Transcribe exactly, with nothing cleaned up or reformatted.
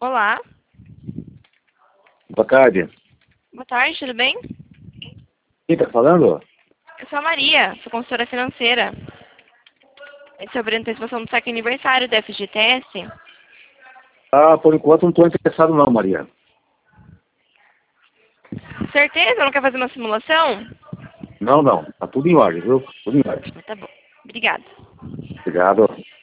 Olá, Boa tarde. boa tarde, tudo bem? Quem tá falando? Eu sou a Maria, sou consultora financeira. É sobre a antecipação do saque aniversário da F G T S. Ah, por enquanto não estou interessado não, Maria. Certeza? Não quer fazer uma simulação? Não, não. Tá tudo em ordem, viu? Tudo em ordem. Tá bom. Obrigada. Obrigado.